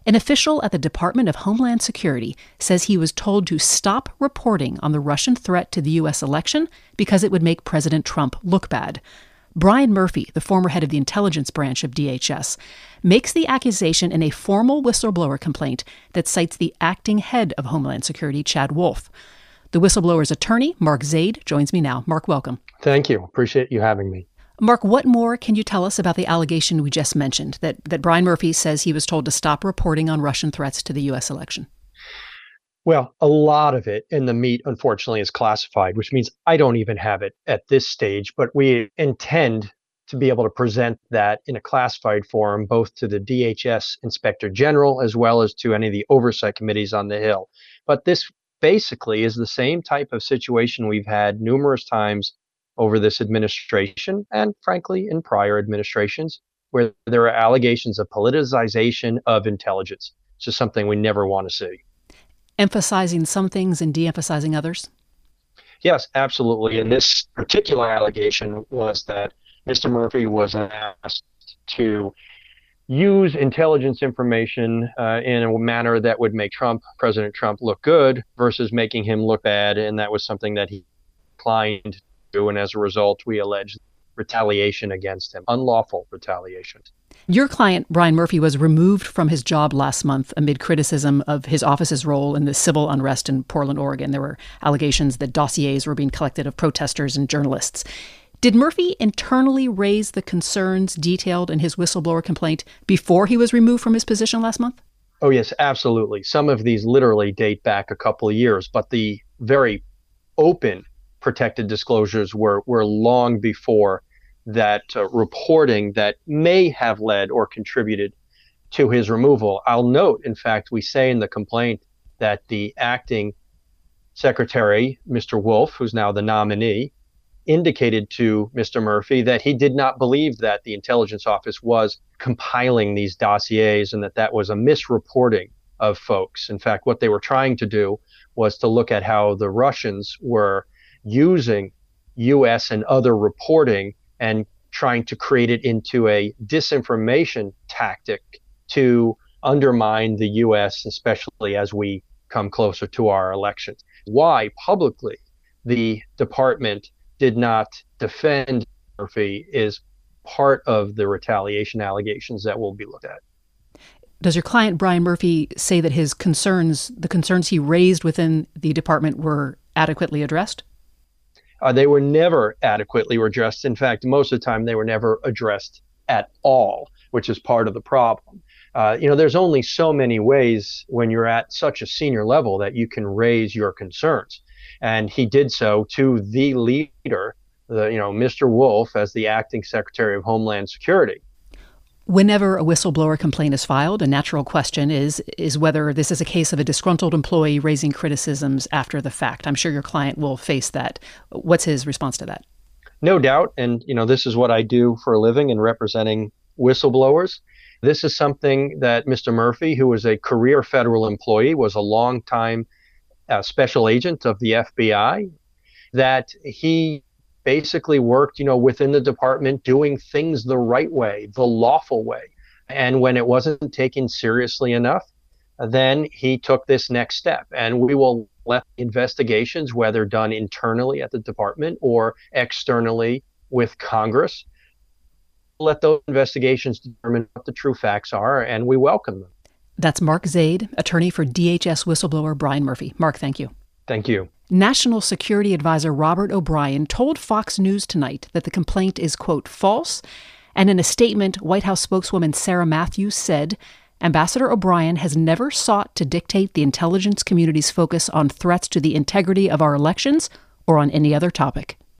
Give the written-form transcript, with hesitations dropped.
An official at the Department of Homeland Security says he was told to stop reporting on the Russian threat to the U.S. election because it would make President Trump look bad. Brian Murphy, the former head of the intelligence branch of DHS, makes the accusation in a formal whistleblower complaint that cites the acting head of Homeland Security, Chad Wolf. The whistleblower's attorney, Mark Zaid, joins me now. Mark, welcome. Thank you. Appreciate you having me. Mark, what more can you tell us about the allegation we just mentioned, that Brian Murphy says he was told to stop reporting on Russian threats to the U.S. election? Well, a lot of it in the meat, unfortunately, is classified, which means I don't even have it at this stage, but we intend to be able to present that in a classified form, both to the DHS Inspector General as well as to any of the oversight committees on the Hill. But this basically is the same type of situation we've had numerous times over this administration and, frankly, in prior administrations, where there are allegations of politicization of intelligence. It's just something we never want to see. Emphasizing some things and de-emphasizing others? Yes, absolutely. And this particular allegation was that Mr. Murphy was asked to use intelligence information in a manner that would make President Trump, look good versus making him look bad. And that was something that he declined. And as a result, we allege retaliation against him, unlawful retaliation. Your client, Brian Murphy, was removed from his job last month amid criticism of his office's role in the civil unrest in Portland, Oregon. There were allegations that dossiers were being collected of protesters and journalists. Did Murphy internally raise the concerns detailed in his whistleblower complaint before he was removed from his position last month? Oh, yes, absolutely. Some of these literally date back a couple of years, but the very open protected disclosures were long before that reporting that may have led or contributed to his removal. I'll note, in fact, we say in the complaint that the acting secretary, Mr. Wolf, who's now the nominee, indicated to Mr. Murphy that he did not believe that the intelligence office was compiling these dossiers and that was a misreporting of folks. In fact, what they were trying to do was to look at how the Russians were using U.S. and other reporting and trying to create it into a disinformation tactic to undermine the U.S., especially as we come closer to our elections. Why publicly the department did not defend Murphy is part of the retaliation allegations that will be looked at. Does your client, Brian Murphy, say that the concerns he raised within the department were adequately addressed? They were never adequately addressed. In fact, most of the time, they were never addressed at all, which is part of the problem. There's only so many ways when you're at such a senior level that you can raise your concerns. And he did so to the leader, Mr. Wolf, as the acting Secretary of Homeland Security. Whenever a whistleblower complaint is filed, a natural question is whether this is a case of a disgruntled employee raising criticisms after the fact. I'm sure your client will face that. What's his response to that? No doubt. And, this is what I do for a living in representing whistleblowers. This is something that Mr. Murphy, who was a career federal employee, was a longtime special agent of the FBI, that he basically worked, within the department doing things the right way, the lawful way. And when it wasn't taken seriously enough, then he took this next step. And we will let investigations, whether done internally at the department or externally with Congress, let those investigations determine what the true facts are, and we welcome them. That's Mark Zaid, attorney for DHS whistleblower Brian Murphy. Mark, thank you. Thank you. National Security Advisor Robert O'Brien told Fox News tonight that the complaint is, quote, false. And in a statement, White House spokeswoman Sarah Matthews said, Ambassador O'Brien has never sought to dictate the intelligence community's focus on threats to the integrity of our elections or on any other topic.